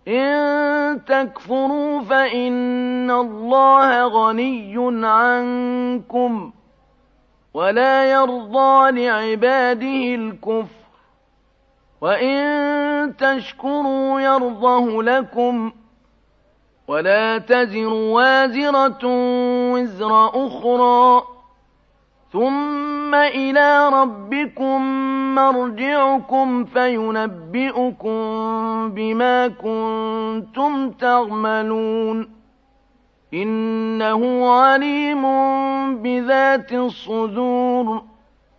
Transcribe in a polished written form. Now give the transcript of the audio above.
إن تكفروا فإن الله غني عنكم ولا يرضى لعباده الكفر وإن تشكروا يرضه لكم ولا تزر وازرة وزر أخرى ثم إلى ربكم مرجعكم فينبئكم بما كنتم تعملون إنه عليم بذات الصدور